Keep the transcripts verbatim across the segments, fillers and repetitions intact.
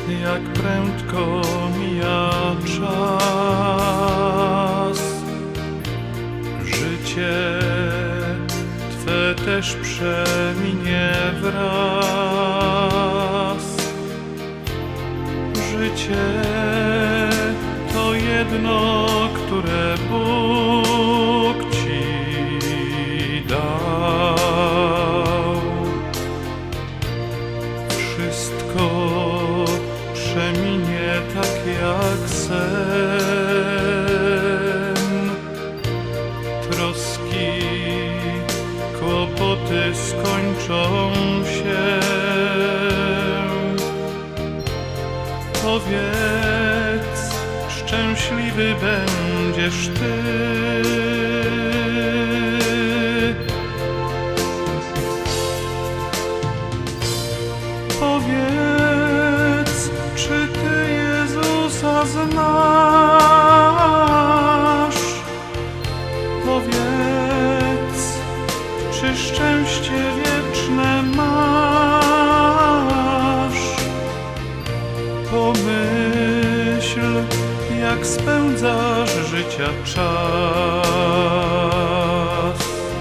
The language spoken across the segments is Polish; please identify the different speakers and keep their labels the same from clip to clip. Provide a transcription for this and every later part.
Speaker 1: jak prędko mija czas. Życie Twe też przeminie wraz. Życie to jedno, które Bóg Ci dał. Wszystko przeminie tak jak sen. Troski, kłopoty skończą się. Powiedz, szczęśliwy będziesz Ty. Powiedz, czy Ty Jezusa znasz? Powiedz, czy szczęście wieczne masz? Pomyśl, jak spędzasz życia czas.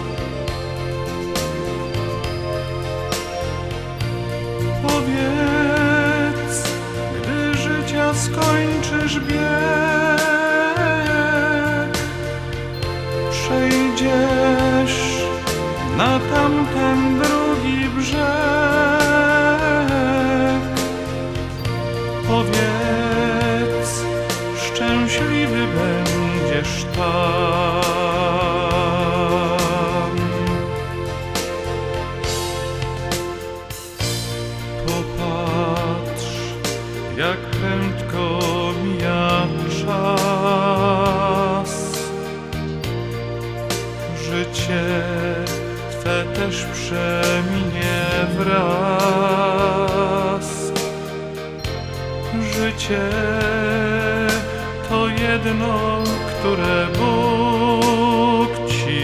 Speaker 1: Powiedz, gdy życia skończysz bieg, przejdziesz na tamten drugi brzeg. Powiedz, szczęśliwy będziesz tam. Popatrz, jak prędko mija czas. Życie Twe też przeminie wraz. Życie to jedno, które Bóg Ci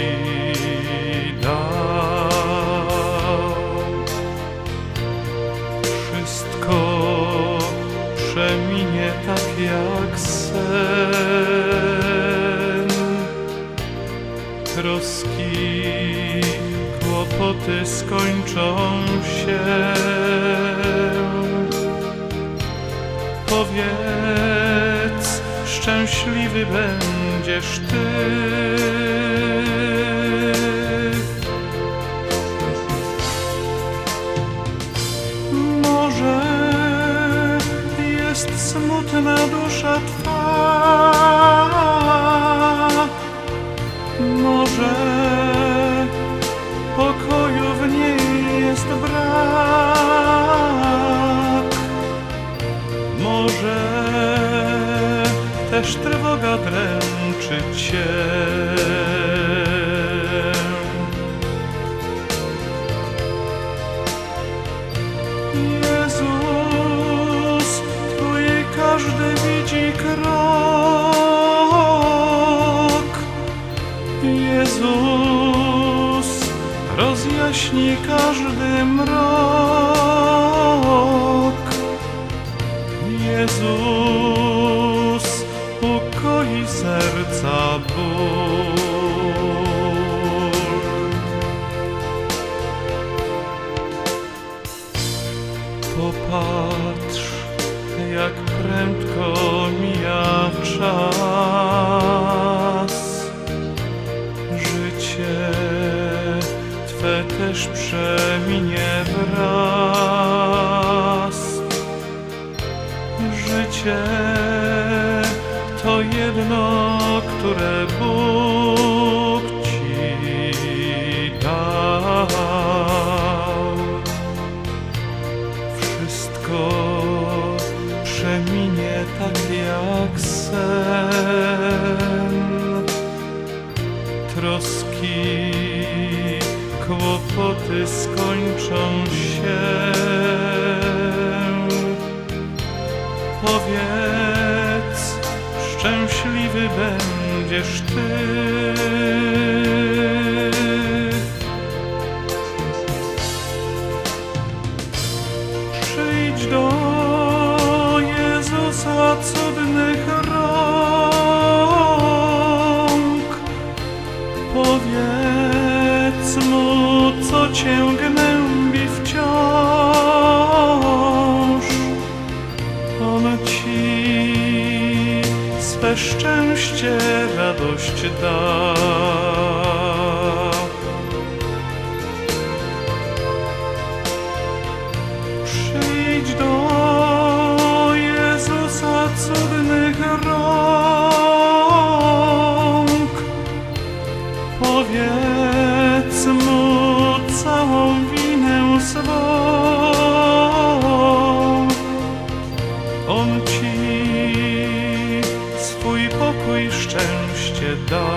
Speaker 1: dał. Wszystko przeminie tak jak sen. Troski, kłopoty skończą się. Powiedz, szczęśliwy będziesz Ty. Może jest smutna dusza Twa, może pokoju w niej jest brak, może też trwoga dręczy Cię. Jezus Twój każdy widzi krok. Jezus rozjaśni każdy mrok. Jezus ukoi serca ból. Popatrz, jak prędko mija czas. Życie Twe też przeminie wraz. Życie to jedno, które Bóg Ci dał. Wszystko przeminie tak jak sen. Troski, kłopoty skończą się. Powiedz, szczęśliwy będziesz Ty. Przyjdź do że szczęście radość da. Przyjdź do Jezusa cudnych rąk, powiedz Mu całą winę swą. On Ci swój pokój, szczęście da.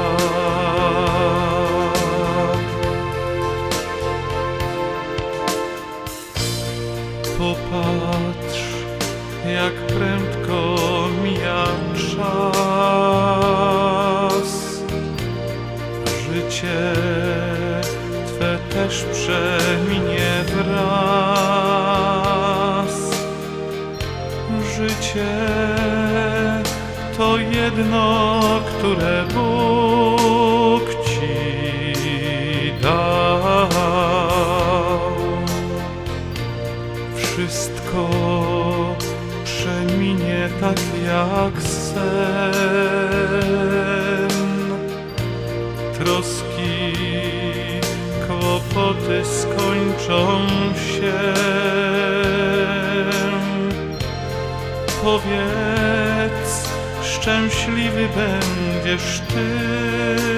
Speaker 1: Popatrz, jak prędko mija czas. Życie Twe też przeminie wraz. Życie to jedno, które Bóg Ci dał. Wszystko przeminie tak jak sen. Troski, kłopoty skończą się. Powiedz, szczęśliwy będziesz Ty.